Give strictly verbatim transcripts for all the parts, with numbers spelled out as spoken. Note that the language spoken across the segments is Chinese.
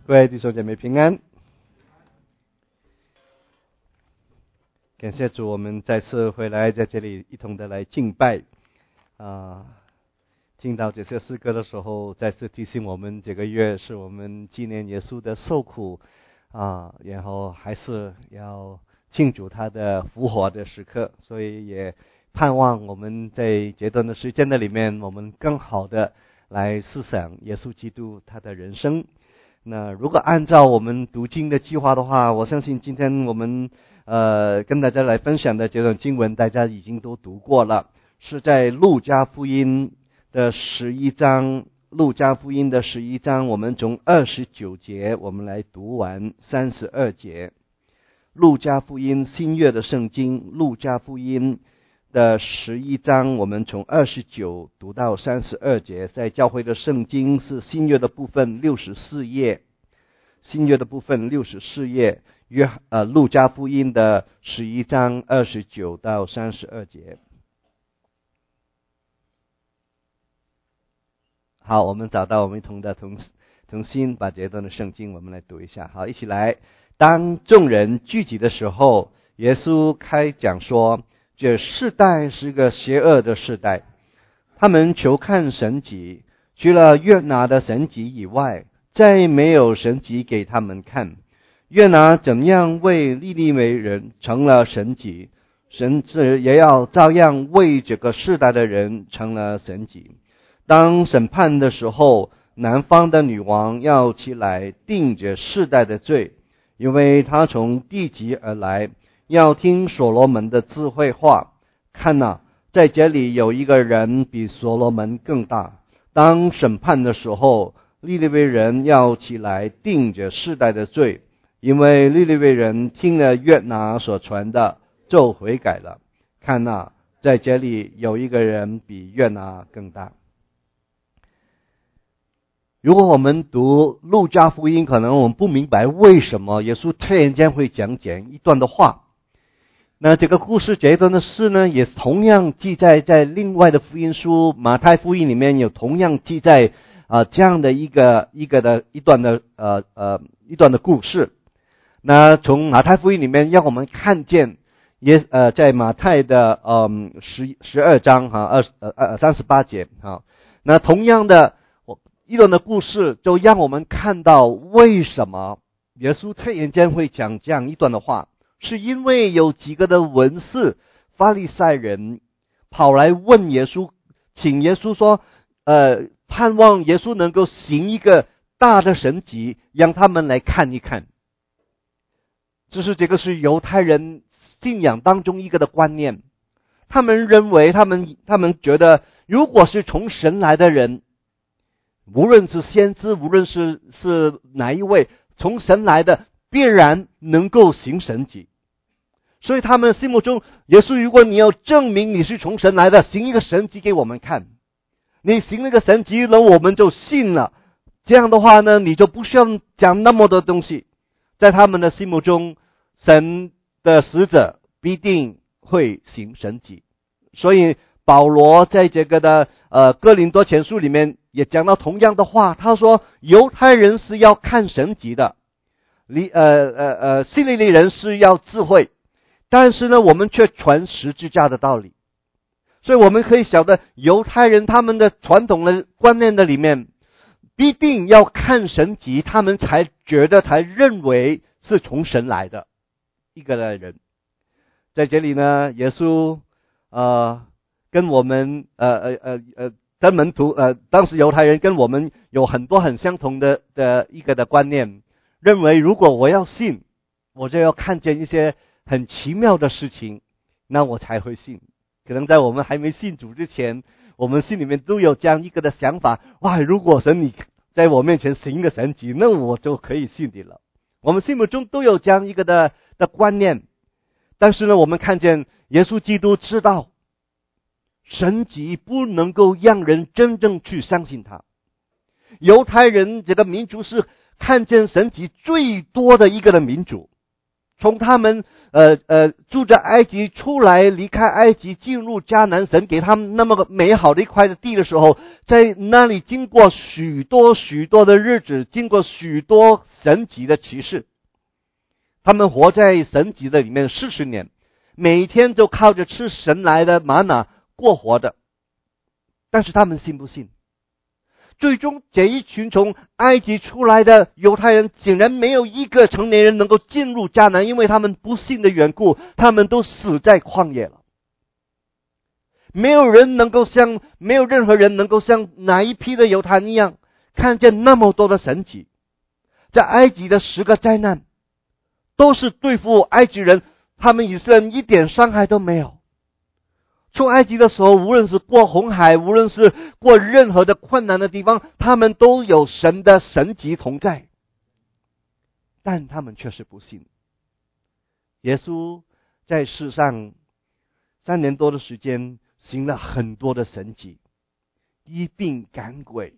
各位弟兄姐妹平安，感谢主，我们再次回来在这里一同的来敬拜啊！听到这些诗歌的时候，再次提醒我们，这个月是我们纪念耶稣的受苦啊，然后还是要庆祝他的复活的时刻，所以也盼望我们在这段的时间的里面，我们更好的来思想耶稣基督他的人生。那如果按照我们读经的计划的话，我相信今天我们呃跟大家来分享的这段经文，大家已经都读过了，是在路加福音的十一章，路加福音的十一章，我们从二十九节我们来读完三十二节。路加福音新约的圣经，路加福音的十一章，我们从二十九读到三十二节。在教会的圣经是新约的部分六十四页，新约的部分六十四页，约呃路加福音的十一章二十九到三十二节。好，我们找到我们一同的同同心，把这段的圣经我们来读一下。好，一起来。当众人聚集的时候，耶稣开讲说，这世代是个邪恶的世代，他们求看神迹，除了约拿的神迹以外，再没有神迹给他们看。约拿怎样为尼尼微人成了神迹，神也要照样为这个世代的人成了神迹。当审判的时候，南方的女王要起来定这世代的罪，因为他从地极而来，要听所罗门的智慧话。看哪，在这里有一个人比所罗门更大。当审判的时候，尼尼微人要起来定这世代的罪，因为尼尼微人听了约拿所传的，就悔改了。看哪，在这里有一个人比约拿更大。如果我们读路加福音，可能我们不明白为什么耶稣突然间会讲讲一段的话。那这个故事这一段的事呢，也同样记载在另外的福音书马太福音里面，有同样记载啊、呃、这样的一个一个的一段的呃呃一段的故事。那从马太福音里面让我们看见也呃在马太的嗯十十二章哈二呃呃三十八节哈，那同样的一段的故事就让我们看到为什么耶稣突然间会讲这样一段的话，是因为有几个的文士法利赛人跑来问耶稣，请耶稣说呃盼望耶稣能够行一个大的神迹，让他们来看一看。就是这个是犹太人信仰当中一个的观念，他们认为他们他们觉得如果是从神来的人，无论是先知，无论是是哪一位从神来的，必然能够行神迹。所以他们心目中，耶稣，如果你要证明你是从神来的，行一个神迹给我们看，你行那个神迹了，我们就信了。这样的话呢，你就不需要讲那么多东西。在他们的心目中，神的使者必定会行神迹。所以保罗在这个的呃哥林多前书里面也讲到同样的话，他说犹太人是要看神迹的，呃呃呃希利尼人是要智慧，但是呢我们却传十字架的道理。所以我们可以晓得犹太人他们的传统的观念的里面，必定要看神迹，他们才觉得才认为是从神来的一个人。在这里呢，耶稣呃跟我们呃呃呃呃的门徒呃当时犹太人跟我们有很多很相同的的一个的观念，认为如果我要信，我就要看见一些很奇妙的事情，那我才会信。可能在我们还没信主之前，我们心里面都有这样一个的想法，哇，如果神你在我面前行一个神迹，那我就可以信你了。我们心目中都有这样一个的的观念。但是呢，我们看见耶稣基督知道神迹不能够让人真正去相信他。犹太人这个民族是看见神迹最多的一个的民族， 从他们呃呃住在埃及出来，离开埃及进入迦南，神给他们那么美好的一块的地的时候，在那里经过许多许多的日子，经过许多神迹的奇事，他们活在神迹的里面四十年，每天就靠着吃神来的玛拿过活的。但是他们信不信？最终这一群从埃及出来的犹太人，竟然没有一个成年人能够进入迦南，因为他们不信的缘故，他们都死在旷野了。没有人能够像，没有任何人能够像哪一批的犹太人一样，看见那么多的神迹。在埃及的十个灾难，都是对付埃及人，他们以色列人一点伤害都没有。出埃及的时候，无论是过红海，无论是过任何的困难的地方，他们都有神的神迹同在，但他们却是不信。耶稣在世上三年多的时间，行了很多的神迹，医病赶鬼，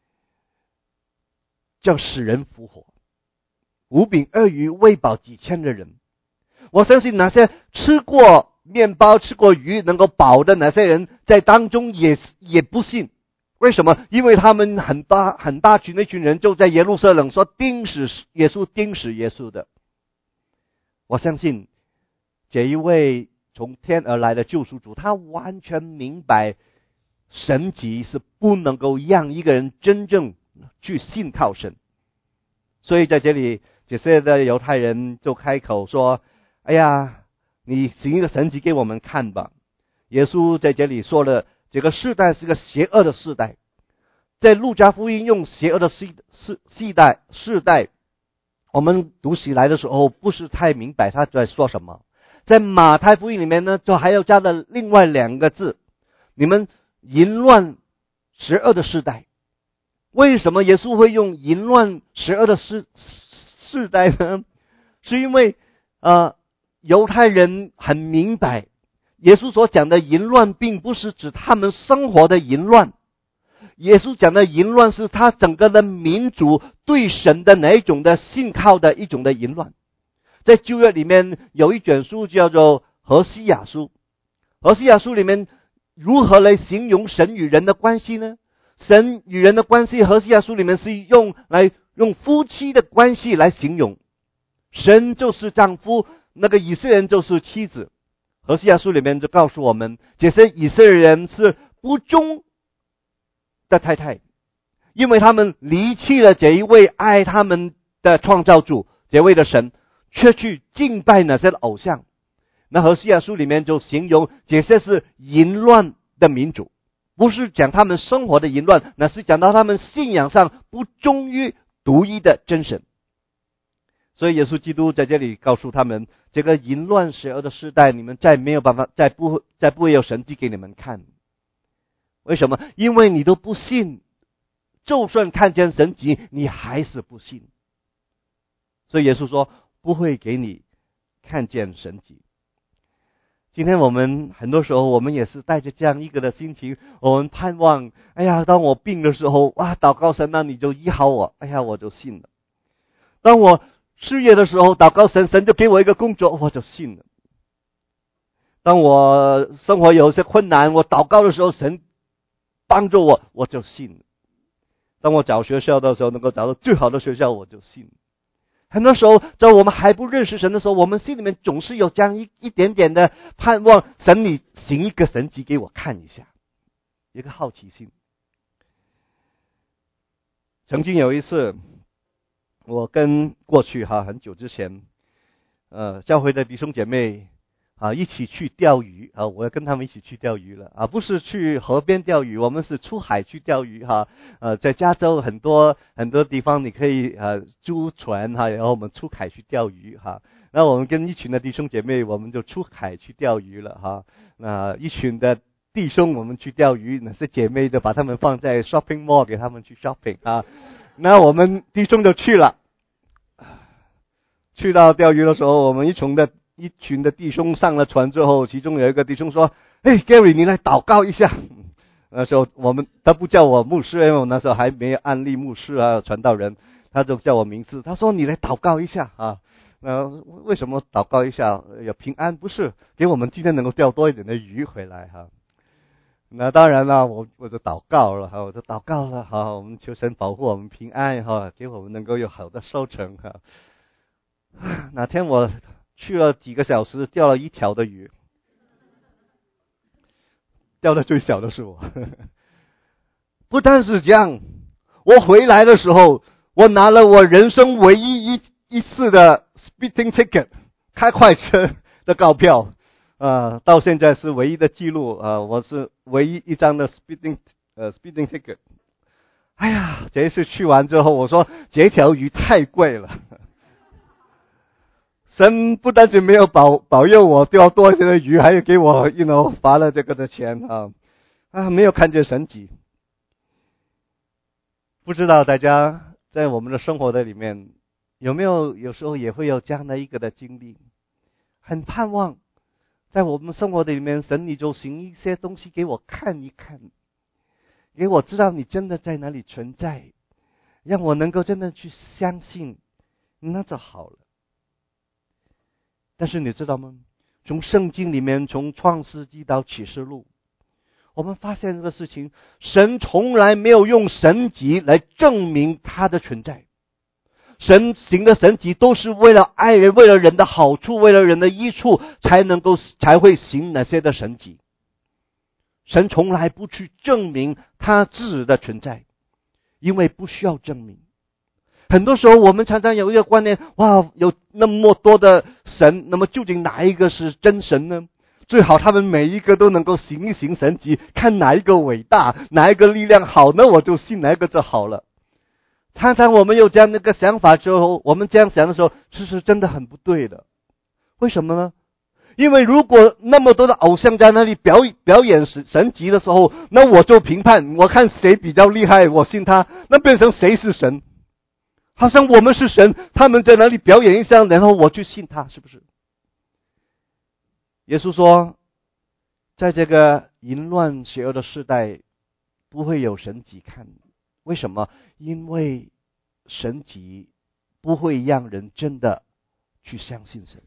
叫死人复活，五饼二鱼喂饱几千的人。我相信那些吃过面包吃过鱼能够饱的那些人在当中也也不信。为什么？因为他们很大很大群的一群人就在耶路撒冷说钉死耶稣，钉死耶稣的。我相信这一位从天而来的救赎主，他完全明白神迹是不能够让一个人真正去信靠神。所以在这里这些的犹太人就开口说，哎呀，你行一个神迹给我们看吧。耶稣在这里说了，这个世代是个邪恶的世代。在路加福音用邪恶的世世世代世代，我们读起来的时候不是太明白他在说什么。在马太福音里面呢，就还要加了另外两个字，你们淫乱邪恶的世代。为什么耶稣会用淫乱邪恶的世世代呢？是因为呃犹太人很明白，耶稣所讲的淫乱并不是指他们生活的淫乱，耶稣讲的淫乱是他整个的民族对神的哪一种的信靠的一种的淫乱。在旧约里面有一卷书叫做何西亚书，何西亚书里面如何来形容神与人的关系呢？神与人的关系，何西亚书里面是用来用夫妻的关系来形容，神就是丈夫，那个以色列人就是妻子。何西亚书里面就告诉我们，这些以色列人是不忠的太太，因为他们离弃了这一位爱他们的创造主，这位的神，却去敬拜那些偶像。那何西亚书里面就形容这些是淫乱的民族，不是讲他们生活的淫乱，那是讲到他们信仰上不忠于独一的真神。所以耶稣基督在这里告诉他们，这个淫乱邪恶的时代，你们再没有办法，再不再不会有神迹给你们看。为什么？因为你都不信，就算看见神迹，你还是不信。所以耶稣说不会给你看见神迹。今天我们很多时候我们也是带着这样一个的心情，我们盼望，哎呀，当我病的时候，哇，祷告神，那你就医好我，哎呀，我就信了。当我事业的时候，祷告神，神就给我一个工作，我就信了。当我生活有些困难，我祷告的时候，神帮助我，我就信了。当我找学校的时候，能够找到最好的学校，我就信了。很多时候在我们还不认识神的时候，我们心里面总是有这样一一点点的盼望，神你行一个神迹给我看一下，一个好奇心。曾经有一次，我跟过去哈很久之前，呃，教会的弟兄姐妹啊一起去钓鱼啊，我要跟他们一起去钓鱼了啊，不是去河边钓鱼，我们是出海去钓鱼哈。呃，在加州很多很多地方你可以呃租船哈，然后我们出海去钓鱼哈。那我们跟一群的弟兄姐妹，我们就出海去钓鱼了哈。那一群的弟兄我们去钓鱼，那些姐妹就把他们放在 shopping mall 给他们去 shopping 啊。那我们弟兄就去了。去到钓鱼的时候，我们一群的一群的弟兄上了船之后，其中有一个弟兄说：“哎 ，Gary， 你来祷告一下。”那时候我们他不叫我牧师，因为我那时候还没有安利牧师啊传道人，他就叫我名字。他说：“你来祷告一下啊。” 那为什么祷告一下有平安？不是给我们今天能够钓多一点的鱼回来哈。那当然了，我我就祷告了哈，我就祷告了哈，我们求神保护我们平安哈，给我们能够有好的收成哈。哪天我去了几个小时，钓了一条的鱼，钓的最小的是我。不但是这样，我回来的时候，我拿了我人生唯一一一次的 speeding ticket 开快车的告票。啊，到现在是唯一的记录啊！我是唯一一张的 speeding 呃 speeding ticket。哎呀，这一次去完之后，我说这条鱼太贵了，神不单只没有保保佑我钓多一些的鱼，还有给我 you know 罚了这个的钱啊啊！没有看见神迹。不知道大家在我们的生活的里面有没有有时候也会有这样的一个的经历，很盼望。在我们生活的里面，神你就行一些东西给我看一看，给我知道你真的在哪里存在，让我能够真的去相信，那就好了。但是你知道吗？从圣经里面，从创世纪到启示录，我们发现这个事情，神从来没有用神迹来证明他的存在。神行的神迹都是为了爱人，为了人的好处，为了人的益处，才能够才会行那些的神迹。神从来不去证明他自己的存在，因为不需要证明。很多时候我们常常有一个观念，哇，有那么多的神，那么究竟哪一个是真神呢？最好他们每一个都能够行一行神迹，看哪一个伟大，哪一个力量好，那我就信哪一个就好了。常常我们有这样的一个想法之后，我们这样想的时候，其实真的很不对的。为什么呢？因为如果那么多的偶像在那里表表演神迹的时候，那我就评判，我看谁比较厉害，我信他，那变成谁是神？好像我们是神，他们在那里表演一下，然后我去信他，是不是？耶稣说，在这个淫乱邪恶的时代，不会有神迹看。为什么？因为神迹不会让人真的去相信神。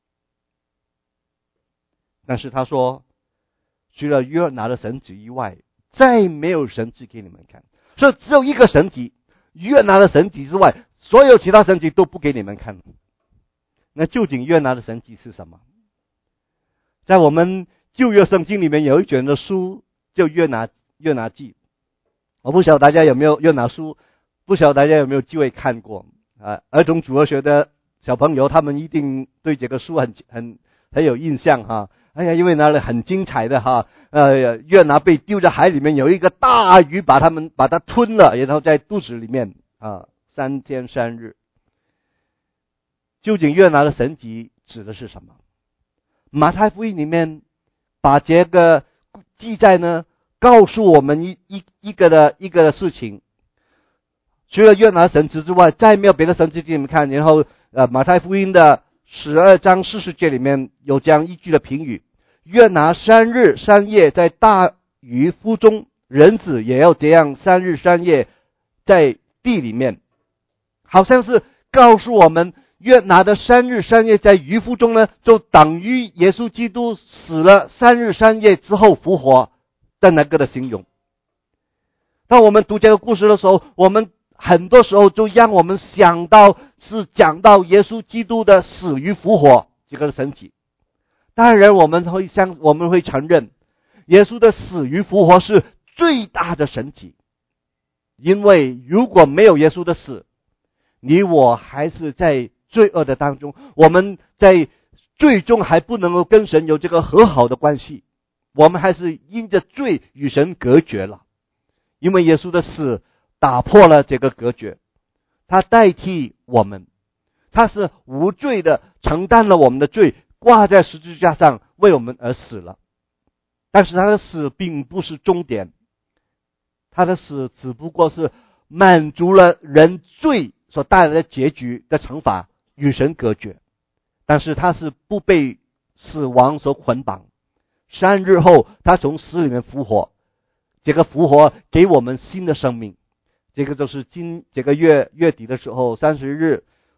但是他说，除了约拿的神迹以外，再没有神迹给你们看。所以只有一个神迹，约拿的神迹之外，所有其他神迹都不给你们看。那究竟约拿的神迹是什么？在我们旧约圣经里面有一卷的书叫约拿约拿记。我不晓得大家有没有约拿书，不晓得大家有没有机会看过啊？儿童主日学的小朋友，他们一定对这个书很很很有印象哈。哎呀，因为那里很精彩的哈，呃，约拿被丢在海里面，有一个大鱼把他们把他吞了，然后在肚子里面啊，三天三日。究竟约拿的神迹指的是什么？马太福音里面把这个记载呢，告诉我们一一一个的一个的事情，除了约拿神迹之外，再没有别的神迹给你们看。然后呃，马太福音的十二章四十节里面有这样一句的评语：约拿三日三夜在大鱼腹中，人子也要这样三日三夜在地里面。好像是告诉我们，约拿的三日三夜在鱼腹中呢，就等于耶稣基督死了三日三夜之后复活的那个的形容。当我们读这个故事的时候，我们很多时候就让我们想到是讲到耶稣基督的死与复活这个神迹。当然我们会相我们会承认，耶稣的死与复活是最大的神迹。因为如果没有耶稣的死，你我还是在罪恶的当中，我们在最终还不能够跟神有这个和好的关系，我们还是因着罪与神隔绝了。因为耶稣的死打破了这个隔绝，他代替我们，他是无罪的承担了我们的罪，挂在十字架上为我们而死了。但是他的死并不是终点，他的死只不过是满足了人罪所带来的结局的惩罚，与神隔绝。但是他是不被死亡所捆绑，三日后他从死里面复活，这个复活给我们新的生命。这个就是今这个月月底的时候，三十日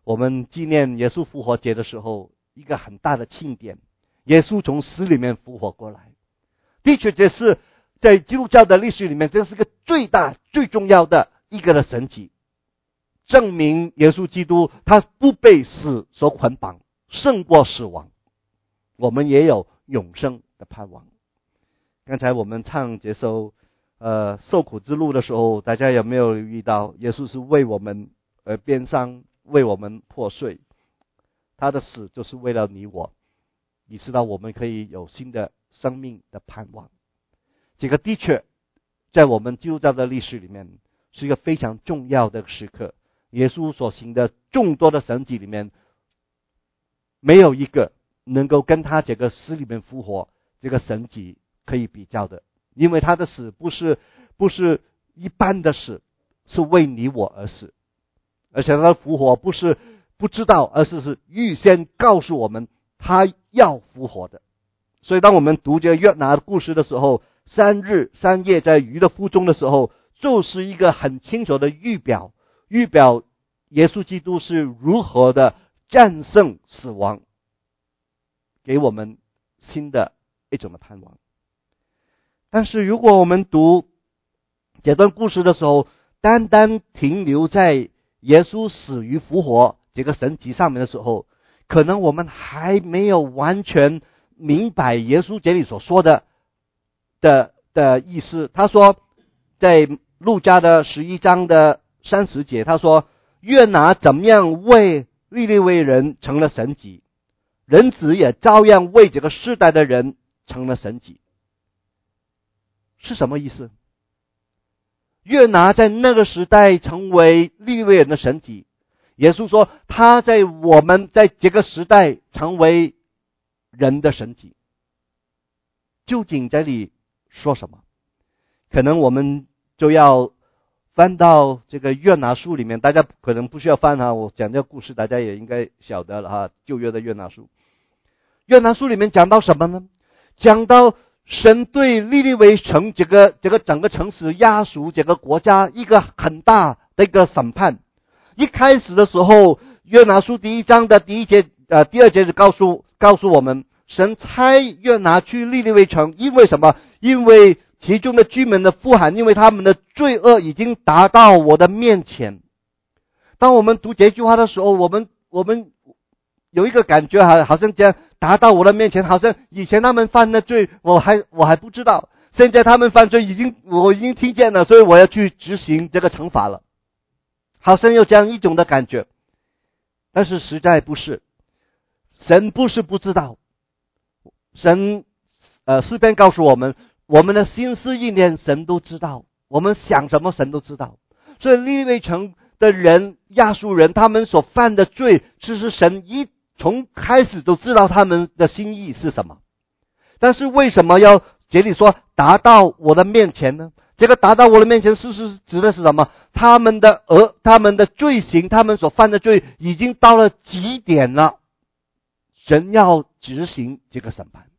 我们纪念耶稣复活节的时候，一个很大的庆典，耶稣从死里面复活过来。的确，这是在基督教的历史里面，这是个最大最重要的一个的神迹，证明耶稣基督他不被死所捆绑，胜过死亡，我们也有永生的盼望。刚才我们唱这首呃受苦之路的时候，大家有没有留意到耶稣是为我们而鞭伤，为我们破碎，他的死就是为了你我，你知道我们可以有新的生命的盼望。这个的确在我们基督教的历史里面是一个非常重要的时刻，耶稣所行的众多的神迹里面，没有一个能够跟他这个死里面复活这个神迹可以比较的。因为他的死不是不是一般的死，是为你我而死，而且他的复活不是不知道，而是是预先告诉我们他要复活的。所以当我们读这个约拿的故事的时候，三日三夜在鱼的腹中的时候，就是一个很清楚的预表，预表耶稣基督是如何的战胜死亡，给我们新的一种的盼望。但是如果我们读这段故事的时候，单单停留在耶稣死于复活这个神迹上面的时候，可能我们还没有完全明白耶稣这里所说的的的意思。他说在路加的十一章的三十节，他说约拿怎么样为利未为人成了神迹，人子也照样为这个世代的人成了神迹。是什么意思？约拿在那个时代成为利未人的神迹，耶稣说他在我们在这个时代成为人的神迹。究竟这里说什么？可能我们就要翻到这个约拿书里面，大家可能不需要翻哈，我讲这个故事大家也应该晓得了哈。旧约的约拿书，约拿书里面讲到什么呢？讲到神对利利微城这个这个整个城市亚述这个国家一个很大的一个审判。一开始的时候，约拿书第一章的第一节呃第二节就告诉告诉我们，神差约拿去利利微城，因为什么？因为其中的居民的呼喊，因为他们的罪恶已经达到我的面前。当我们读这句话的时候，我们我们有一个感觉，好好像这样达到我的面前，好像以前他们犯的罪我还我还不知道，现在他们犯罪已经我已经听见了，所以我要去执行这个惩罚了，好像有这样一种的感觉。但是实在不是，神不是不知道，神呃诗篇告诉我们，我们的心思意念神都知道，我们想什么神都知道。所以利未城的人亚述人他们所犯的罪，其实神一从开始都知道他们的心意是什么。但是为什么要这里说达到我的面前呢？这个达到我的面前是是指的是什么？他们的恶他们的罪行，他们所犯的罪已经到了极点了，神要执行这个审判。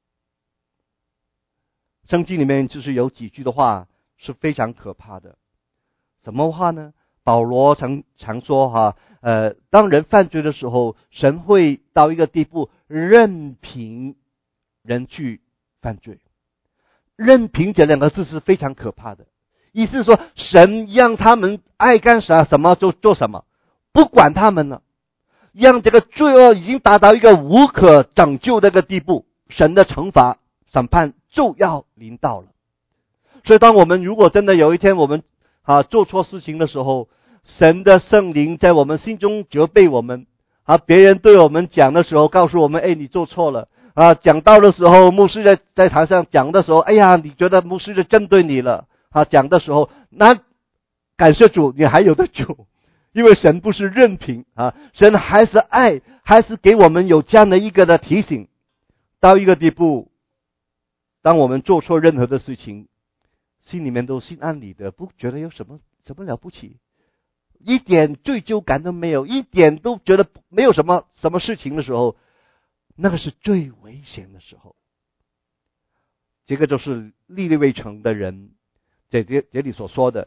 圣经里面就是有几句的话是非常可怕的。什么话呢？保罗常常说哈，呃，当人犯罪的时候，神会到一个地步，任凭人去犯罪。任凭这两个字是非常可怕的，意思是说，神让他们爱干啥什么就做什么，不管他们了，让这个罪恶已经达到一个无可拯救的一个地步，神的惩罚审判就要临到了。所以，当我们如果真的有一天我们啊做错事情的时候，神的圣灵在我们心中责备我们啊，别人对我们讲的时候，告诉我们，哎，你做错了啊。讲道的时候，牧师在在台上讲的时候，哎呀，你觉得牧师就针对你了啊。讲的时候，那感谢主，你还有得救，因为神不是任凭啊，神还是爱，还是给我们有这样的一个的提醒。到一个地步，当我们做错任何的事情，心里面都心安理得，不觉得有什么什么了不起，一点罪疚感都没有，一点都觉得没有什么什么事情的时候，那个是最危险的时候。这个就是利利未城的人这这这里所说的，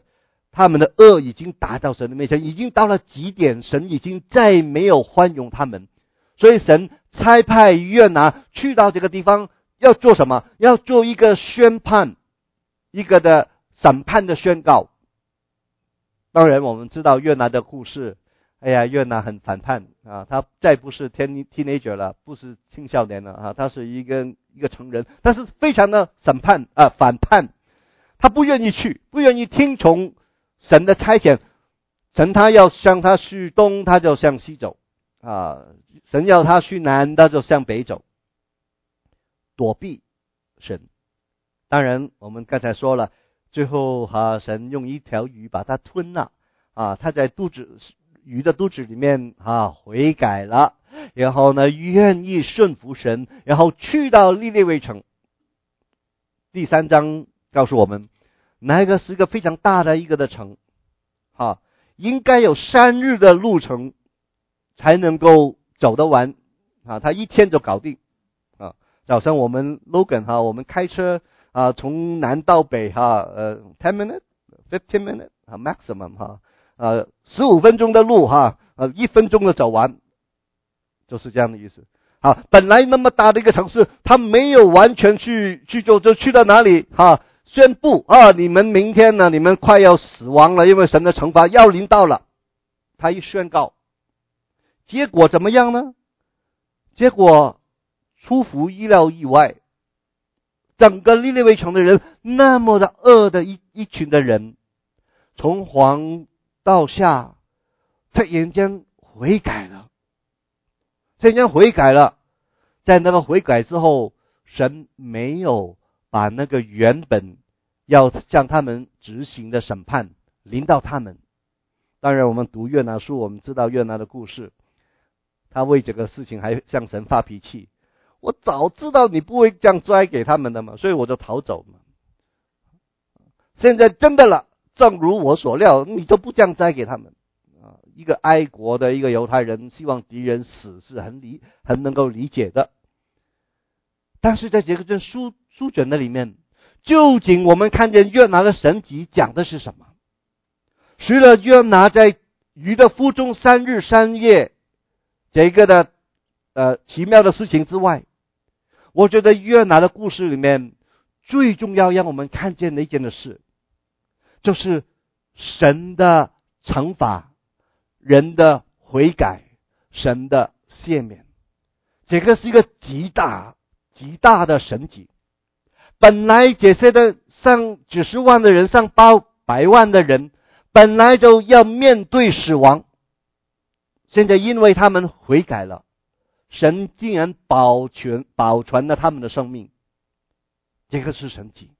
他们的恶已经达到神的面前，已经到了极点，神已经再没有宽容他们，所以神差派约拿去到这个地方，要做什么？要做一个宣判，一个的审判的宣告。当然我们知道约拿的故事，哎呀，约拿很反叛啊，他再不是 teenager 了，不是青少年了啊，他是一个一个成人，但是非常的审判啊反叛，他不愿意去，不愿意听从神的差遣，神他要向他去东，他就向西走啊，神要他去南，他就向北走，躲避神。当然我们刚才说了，最后啊，神用一条鱼把他吞了啊，他在肚子鱼的肚子里面啊悔改了，然后呢愿意顺服神，然后去到尼尼微城。第三章告诉我们，那个是一个非常大的一个的城啊，应该有三日的路程才能够走得完啊，他一天就搞定啊。早上我们 Logan 哈、啊，我们开车啊，从南到北哈、啊，呃 ten minutes fifteen minutes 啊 maximum 哈、啊，呃十五分钟的路哈，呃一分钟的走完，就是这样的意思。好，本来那么大的一个城市，他没有完全去去做，就去到哪里哈、啊？宣布啊，你们明天呢，你们快要死亡了，因为神的惩罚要临到了。他一宣告，结果怎么样呢？结果出乎意料以外，整个尼尼微城的人那么的恶的一一群的人，从黄到下，突然间悔改了，突然间悔改了，在那个悔改之后，神没有把那个原本要向他们执行的审判临到他们。当然我们读约拿书，我们知道约拿的故事，他为这个事情还向神发脾气，我早知道你不会这样栽给他们的嘛，所以我就逃走嘛。现在真的了，正如我所料，你就不这样栽给他们啊！一个爱国的一个犹太人希望敌人死是很理很能够理解的。但是在这个卷书书卷的里面，究竟我们看见约拿的神迹讲的是什么？除了约拿在鱼的腹中三日三夜这个的呃奇妙的事情之外，我觉得约拿的故事里面最重要让我们看见的一件的事，就是神的惩罚，人的悔改，神的赦免。这个是一个极大极大的神迹。本来这些的上几十万的人，上八百万的人，本来就要面对死亡，现在因为他们悔改了，神竟然保全保存了他们的生命，这个是神迹。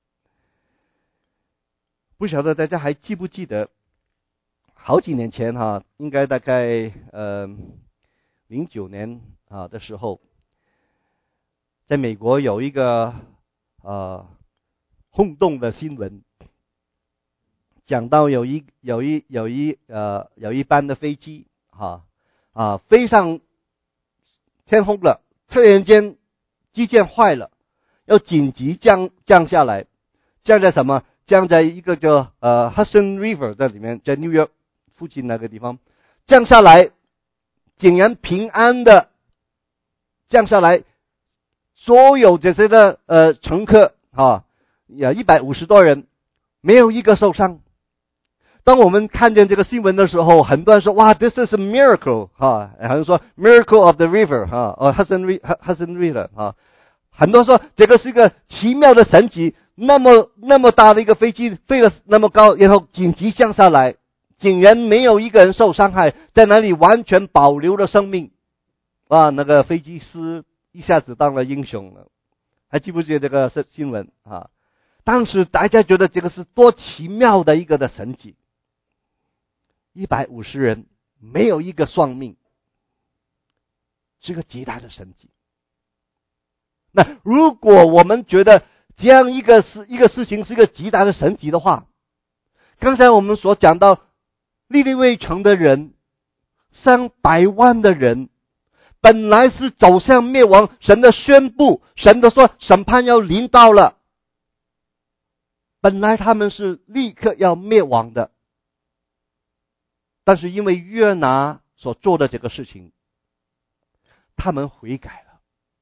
不晓得大家还记不记得，好几年前哈，应该大概呃零九年啊的时候，在美国有一个呃轰动的新闻，讲到有一有一有一呃有一班的飞机哈啊飞上天空了，突然间机件坏了，要紧急降降下来，降在什么？降在一个叫呃 Hudson River 在里面，在纽约附近那个地方降下来，竟然平安的降下来，所有这些的呃乘客啊，有一百五十多人，没有一个受伤。当我们看见这个新闻的时候，很多人说哇 ，this is a miracle 哈，好像说 miracle of the river 哈，哦 Hudson Hudson River 哈，很多说这个是一个奇妙的神迹。那么那么大的一个飞机飞了那么高，然后紧急降下来，竟然没有一个人受伤害，在那里完全保留了生命。啊，那个飞机师一下子当了英雄了。还记不记得这个新闻啊？当时大家觉得这个是多奇妙的一个的神迹，一百五十人没有一个丧命，是个极大的神迹。那如果我们觉得这样一个是一个事情是一个极大的神迹的话，刚才我们所讲到尼尼微城的人，上百万的人，本来是走向灭亡，神的宣布，神的说审判要临到了， 本来他们是立刻要灭亡的，但是因为约拿所做的这个事情，他们悔改了，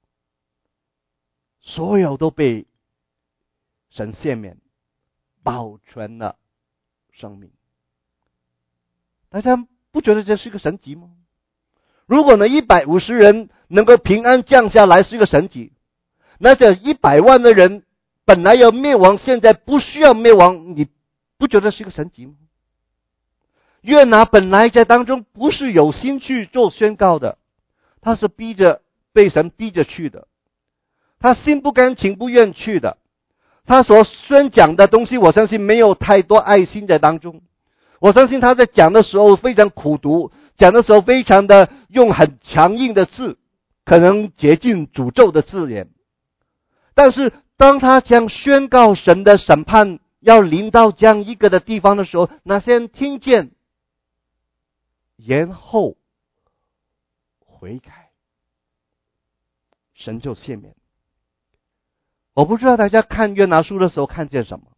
所有都被神赦免，保全了生命。大家不觉得这是个神迹吗？如果呢一百五十人能够平安降下来是一个神迹，那这一百万的人本来要灭亡，现在不需要灭亡，你不觉得是一个神迹吗？约拿本来在当中不是有心去做宣告的，他是逼着被神逼着去的，他心不甘情不愿去的，他所宣讲的东西我相信没有太多爱心在当中，我相信他在讲的时候非常苦毒，讲的时候非常的用很强硬的字，可能接近诅咒的字眼。但是当他将宣告神的审判要临到这样一个的地方的时候，那些人听见，然后悔改，神就赦免。我不知道大家看约拿书的时候看见什么。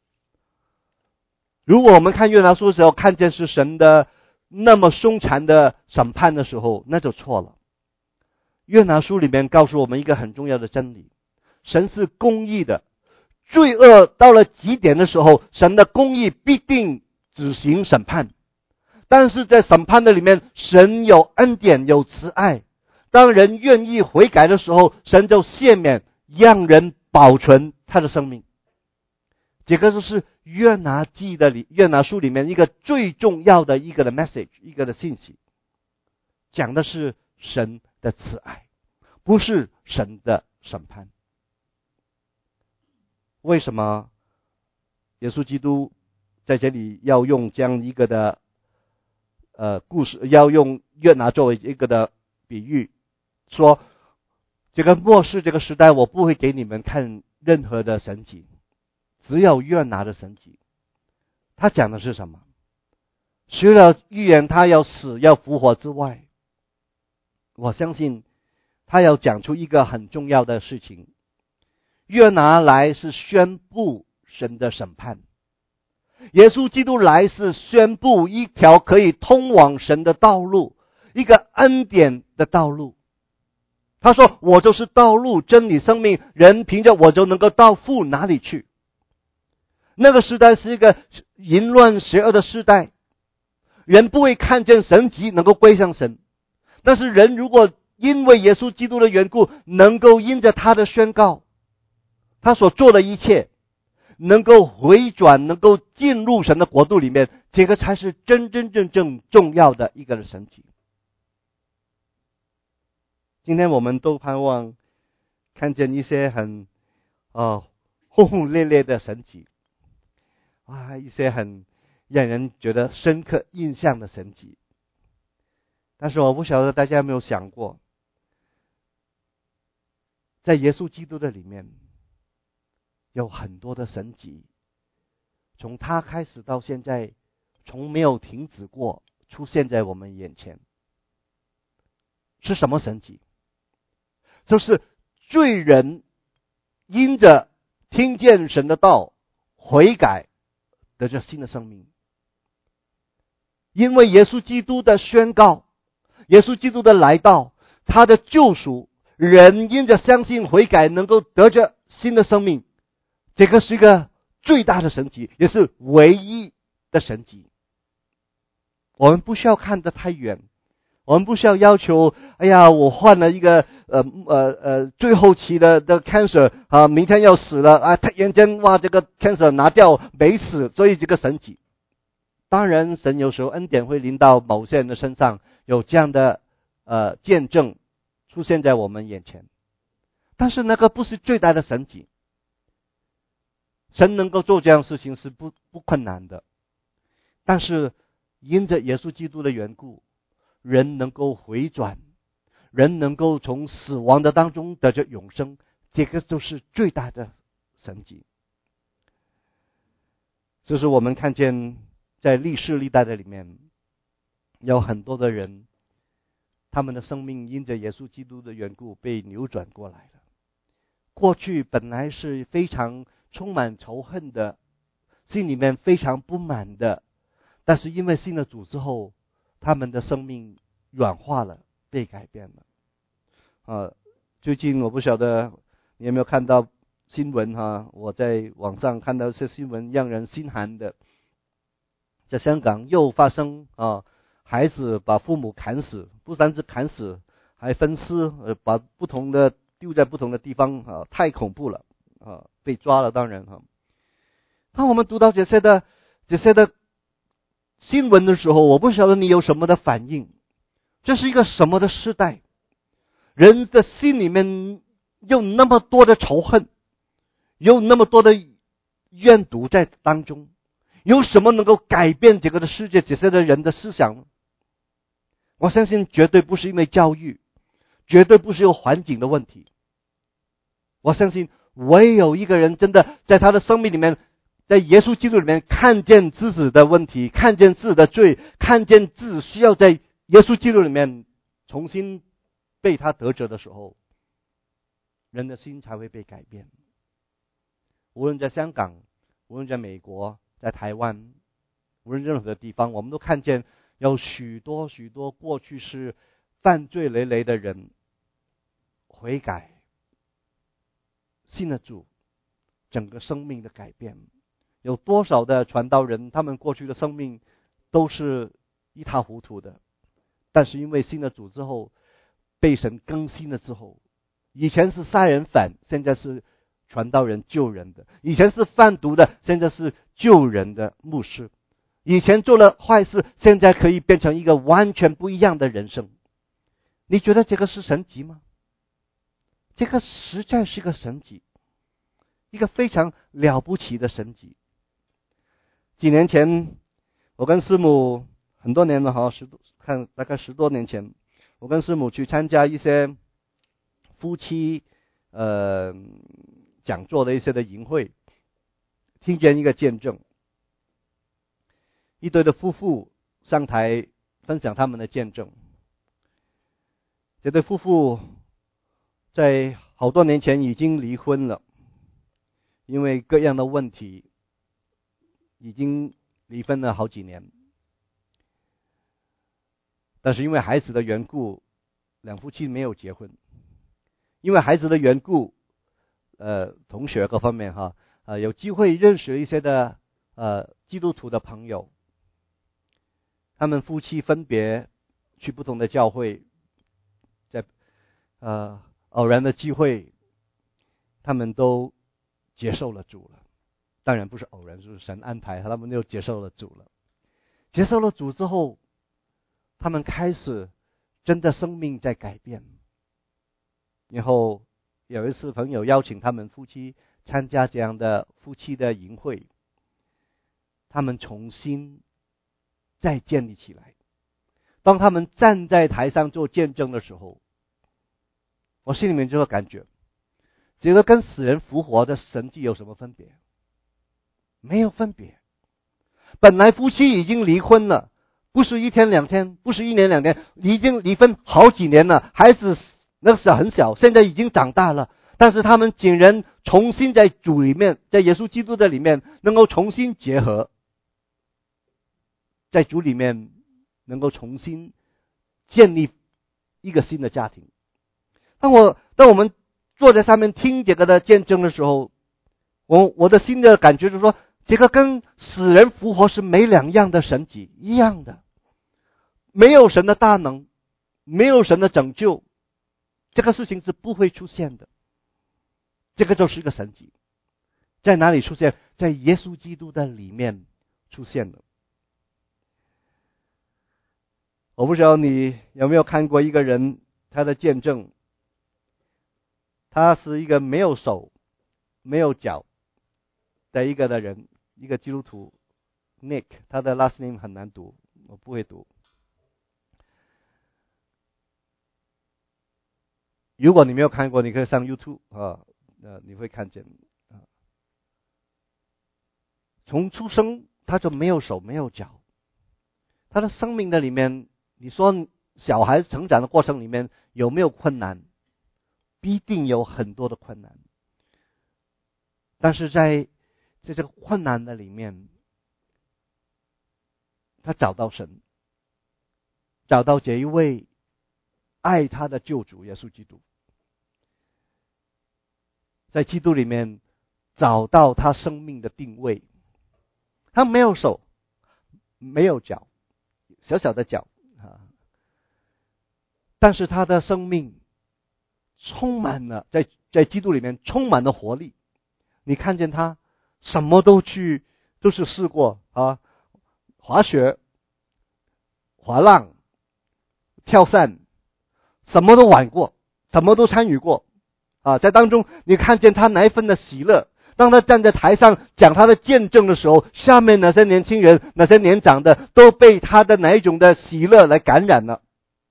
如果我们看约拿书的时候看见是神的那么凶残的审判的时候，那就错了。约拿书里面告诉我们一个很重要的真理，神是公义的，罪恶到了极点的时候，神的公义必定执行审判。但是在审判的里面，神有恩典有慈爱，当人愿意悔改的时候，神就赦免，让人保存他的生命。这个就是约拿记的里约拿书里面一个最重要的一个的 message， 一个的信息，讲的是神的慈爱，不是神的审判。为什么耶稣基督在这里要用这样一个的呃故事，要用约拿作为一个的比喻，说这个末世这个时代，我不会给你们看任何的神迹，只有约拿的神迹。他讲的是什么？除了预言他要死要复活之外，我相信他要讲出一个很重要的事情。约拿来是宣布神的审判，耶稣基督来是宣布一条可以通往神的道路，一个恩典的道路。他说，我就是道路真理生命，人凭着我就能够到父哪里去。那个时代是一个淫乱邪恶的时代，人不会看见神迹能够归向神，但是人如果因为耶稣基督的缘故，能够因着他的宣告，他所做的一切能够回转，能够进入神的国度里面，这个才是真真正正重要的一个神迹。今天我们都盼望看见一些很呃轰轰烈烈的神迹啊，一些很让人觉得深刻印象的神迹。但是我不晓得大家有没有想过，在耶稣基督的里面有很多的神迹，从他开始到现在从没有停止过，出现在我们眼前。是什么神迹？就是罪人因着听见神的道悔改，得着新的生命。因为耶稣基督的宣告，耶稣基督的来到，他的救赎，人因着相信悔改能够得着新的生命。这个是一个最大的神迹，也是唯一的神迹。我们不需要看得太远，我们不需要要求，哎呀，我患了一个呃呃呃最后期的的 cancer 啊，明天要死了啊，突然间哇，这个 cancer 拿掉没死，所以这个神迹。当然，神有时候恩典会临到某些人的身上，有这样的呃见证出现在我们眼前，但是那个不是最大的神迹。神能够做这样的事情是不不困难的，但是因着耶稣基督的缘故，人能够回转，人能够从死亡的当中得着永生，这个就是最大的神迹。这是我们看见在历世历代的里面，有很多的人，他们的生命因着耶稣基督的缘故被扭转过来了。过去本来是非常充满仇恨的心里面非常不满的，但是因为信了主之后，他们的生命软化了，被改变了。啊，最近我不晓得你有没有看到新闻哈？我在网上看到一些新闻，让人心寒的。在香港又发生啊，孩子把父母砍死，不单是砍死，还分尸，呃，把不同的丢在不同的地方啊，太恐怖了啊！被抓了，当然哈。当我们读到这些的这些的新闻的时候，我不晓得你有什么的反应。这是一个什么的时代？人的心里面有那么多的仇恨，有那么多的怨毒在当中，有什么能够改变这个的世界这些的人的思想呢？我相信绝对不是因为教育，绝对不是有环境的问题。我相信唯有一个人真的在他的生命里面，在耶稣基督里面看见自己的问题，看见自己的罪，看见自己需要在耶稣基督里面重新被他得着的时候，人的心才会被改变。无论在香港，无论在美国，在台湾，无论任何的地方，我们都看见有许多许多过去是犯罪累累的人悔改，信了主，整个生命的改变。有多少的传道人，他们过去的生命都是一塌糊涂的，但是因为信了主之后，被神更新了之后，以前是杀人犯，现在是传道人救人的；以前是贩毒的，现在是救人的牧师；以前做了坏事，现在可以变成一个完全不一样的人生。你觉得这个是神迹吗？这个实在是个神迹，一个非常了不起的神迹。几年前，我跟师母很多年了哈，十多看大概十多年前，我跟师母去参加一些夫妻呃讲座的一些的营会，听见一个见证，一对的夫妇上台分享他们的见证。这对夫妇在好多年前已经离婚了，因为各样的问题已经离婚了好几年，但是因为孩子的缘故，两夫妻没有结婚。因为孩子的缘故，呃，同学各方面哈，呃，有机会认识一些的呃基督徒的朋友，他们夫妻分别去不同的教会，在呃偶然的机会，他们都接受了主了。当然不是偶然，就是神安排，他们就接受了主了。接受了主之后，他们开始真的生命在改变。然后有一次朋友邀请他们夫妻参加这样的夫妻的营会，他们重新再建立起来。当他们站在台上做见证的时候，我心里面就会感觉，这个跟死人复活的神迹有什么分别？没有分别。本来夫妻已经离婚了，不是一天两天，不是一年两年，已经离婚好几年了，孩子那时很小，现在已经长大了，但是他们竟然重新在主里面，在耶稣基督的里面能够重新结合，在主里面能够重新建立一个新的家庭。当我当我们坐在上面听这个的见证的时候，我我的心的感觉就是说，这个跟死人复活是没两样的神迹，一样的。没有神的大能，没有神的拯救，这个事情是不会出现的。这个就是一个神迹，在哪里出现？在耶稣基督的里面出现的。我不知道你有没有看过一个人，他的见证，他是一个没有手没有脚的一个的人，一个基督徒 Nick， 他的 last name 很难读，我不会读。如果你没有看过，你可以上 YouTube 啊，呃，你会看见啊。从出生他就没有手没有脚，他的生命的里面，你说小孩成长的过程里面有没有困难？必定有很多的困难。但是在在这个困难的里面，他找到神，找到这一位爱他的救主耶稣基督，在基督里面找到他生命的定位。他没有手，没有脚，小小的脚啊，但是他的生命充满了在在基督里面充满了活力。你看见他什么都去都是试过啊，滑雪、滑浪、跳伞，什么都玩过，什么都参与过啊。在当中你看见他那一份的喜乐，当他站在台上讲他的见证的时候，下面那些年轻人、那些年长的都被他的哪一种的喜乐来感染了。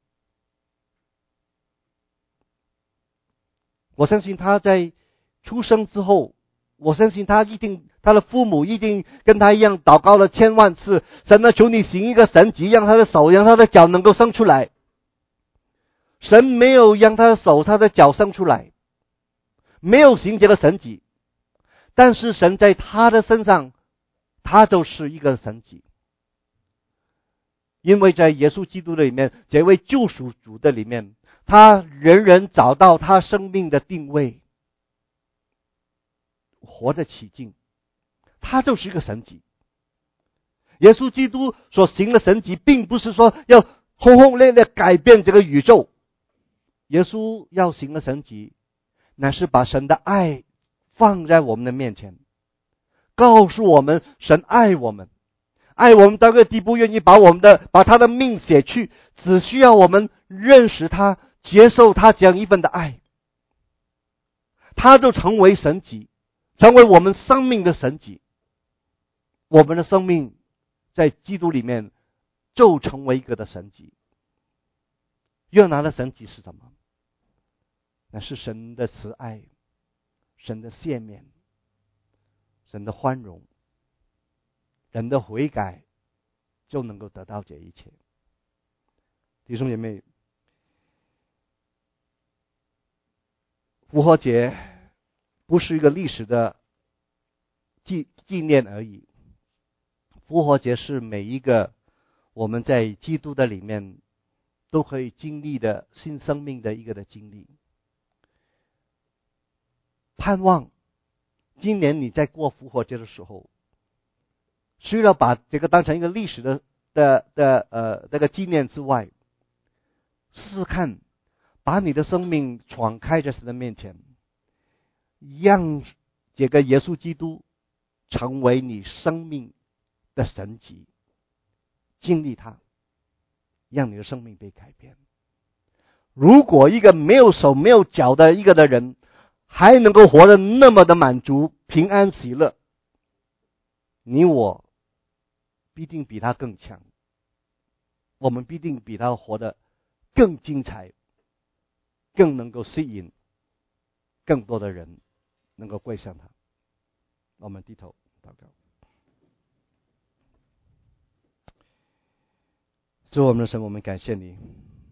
我相信他在出生之后，我相信他一定，他的父母一定跟他一样祷告了千万次，神啊，求你行一个神迹，让他的手、让他的脚能够生出来。神没有让他的手、他的脚生出来，没有行这个神迹，但是神在他的身上，他就是一个神迹。因为在耶稣基督的里面，这位救赎主的里面，他人人找到他生命的定位，活得起劲，他就是一个神迹。耶稣基督所行的神迹，并不是说要轰轰烈烈改变这个宇宙，耶稣要行的神迹，乃是把神的爱放在我们的面前，告诉我们神爱我们，爱我们到个地步，愿意把我们的把他的命写去，只需要我们认识他，接受他这样一份的爱，他就成为神迹，成为我们生命的神迹。我们的生命在基督里面就成为一个的神迹。约拿的神迹是什么？那是神的慈爱，神的赦免，神的宽容，人的悔改就能够得到这一切。弟兄姐妹，复活节不是一个历史的纪纪念而已，复活节是每一个我们在基督的里面都可以经历的新生命的一个的经历。盼望今年你在过复活节的时候，除了把这个当成一个历史的的的呃这个纪念之外，试试看把你的生命敞开在神的面前，让这个耶稣基督成为你生命的神迹，经历它，让你的生命被改变。如果一个没有手没有脚的一个的人还能够活得那么的满足、平安、喜乐，你我必定比他更强，我们必定比他活得更精彩，更能够吸引更多的人能够归向他。我们低头祷告。主我们的神，我们感谢你，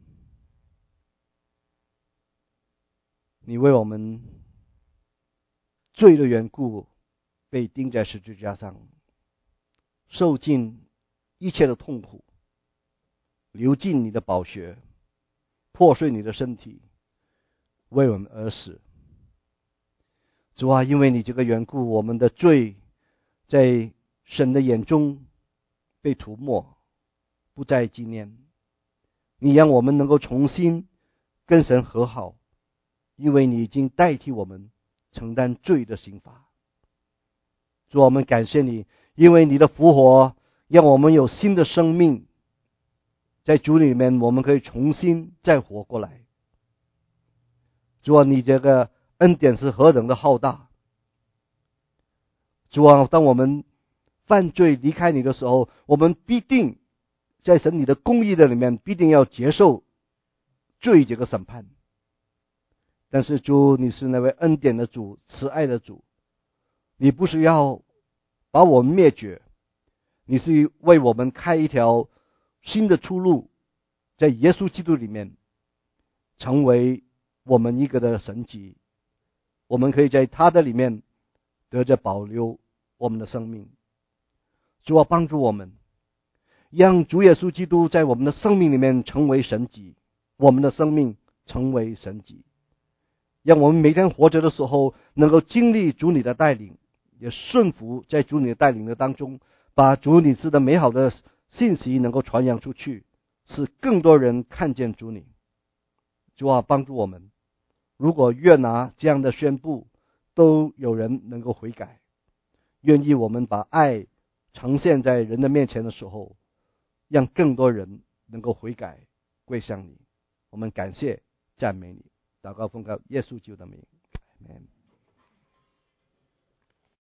你为我们罪的缘故被钉在十字架上，受尽一切的痛苦，流尽你的宝血，破碎你的身体，为我们而死。主啊，因为你这个缘故，我们的罪在神的眼中被涂抹，不再纪念。你让我们能够重新跟神和好，因为你已经代替我们承担罪的刑罚。主，我们感谢你，因为你的复活让我们有新的生命，在主里面我们可以重新再活过来。主啊，你这个恩典是何等的浩大。主啊，当我们犯罪离开你的时候，我们必定在神你的公义的里面必定要接受罪这个审判。但是主，你是那位恩典的主，慈爱的主，你不是要把我们灭绝，你是为我们开一条新的出路，在耶稣基督里面成为我们一个的神迹，我们可以在他的里面得着保留我们的生命。主啊，帮助我们，让主耶稣基督在我们的生命里面成为神迹，我们的生命成为神迹，让我们每天活着的时候能够经历主你的带领，也顺服在主你的带领的当中，把主你赐的美好的信息能够传扬出去，使更多人看见主你。主啊，帮助我们，如果越拿这样的宣布都有人能够悔改，愿意我们把爱呈现在人的面前的时候，让更多人能够悔改归向你。我们感谢赞美你，祷告奉靠耶稣基督的名，阿们。